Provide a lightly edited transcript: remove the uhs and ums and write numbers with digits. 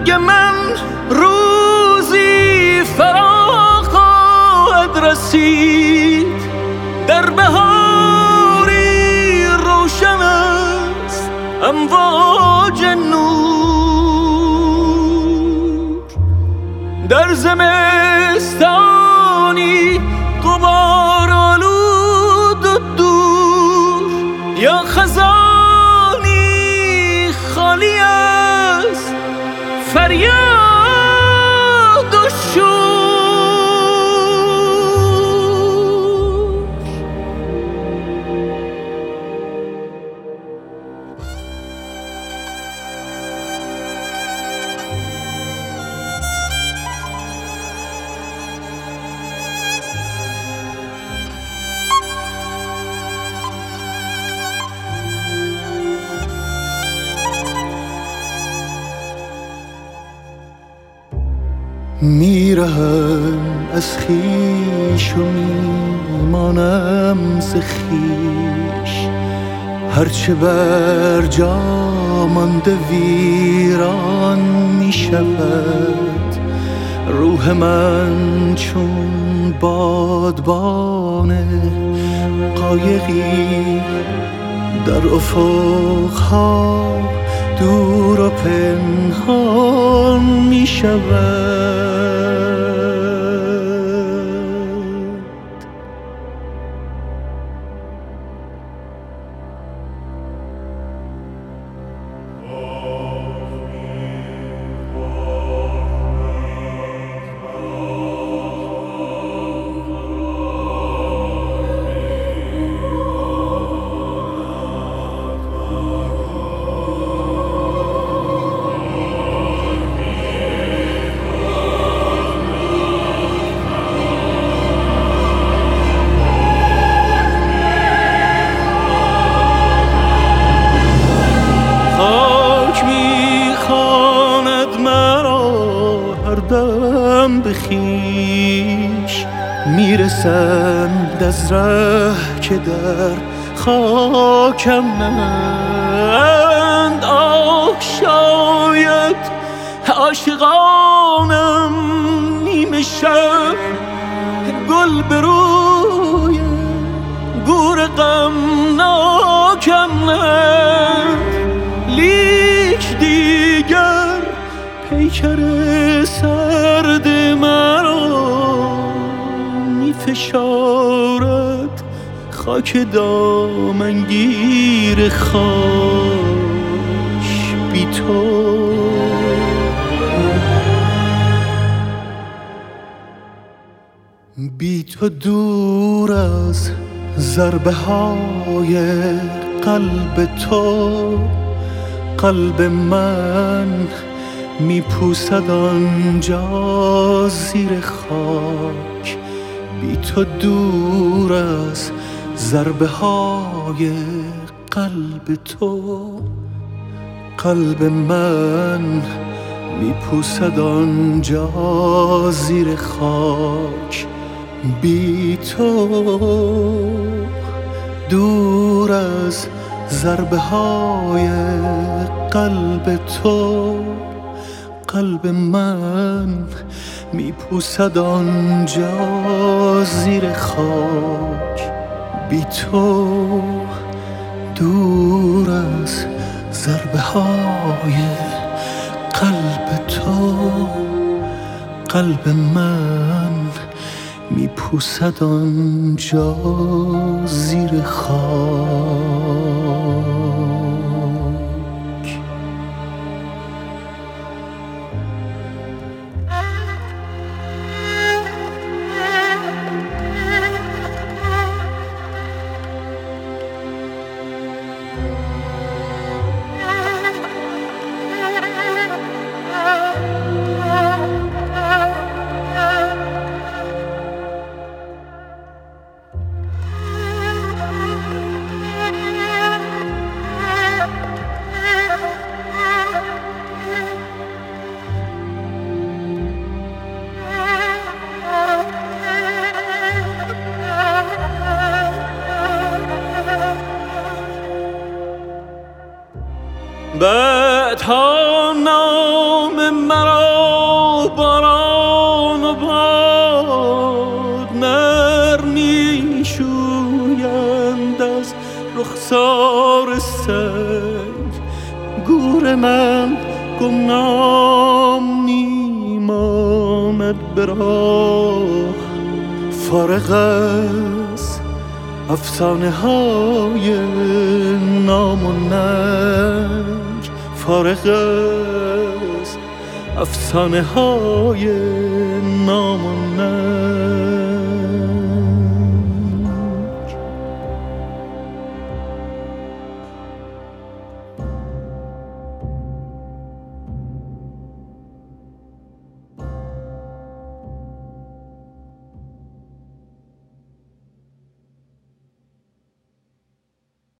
مرگ من روزی فرا خواهد رسید، در بهاری روشن است امواج نور، در زمستانی غبار آلود و دور، یا خزانی خالی است فریاد و شور. میرهم از خویش و میمانم ز خویش، هرچه بر جا مانده ویران میشود. روح من چون بادبان قایقی در افقها دور و پنهان می شود. بخیش میرسند از ره که در خاکم نند. آه شاید عاشقانم نیمه شب گل به روی گور غمناکم نند، لیک دیگر پیکر سرد مرا می فشارد خاک دامنگیر خاک بی تو. بی تو دور از ضربه های قلب تو، قلب من میپوسد آنجا زیر خاک. بی تو دور از ضربه های قلب تو، قلب من میپوسد آنجا زیر خاک. بی تو دور از ضربه های قلب تو، قلب من میپوسد آنجا زیر خاک. بی تو دور از ضربه های قلب تو، قلب من میپوسد آنجا زیر خاک. بعدها نام مرا باران و باد نرمی شویند از رخسار سنگ. گور من گمنام میماند به راه، فارغ از افسانه های نام و ننگ، فارغ از افسانه های نام و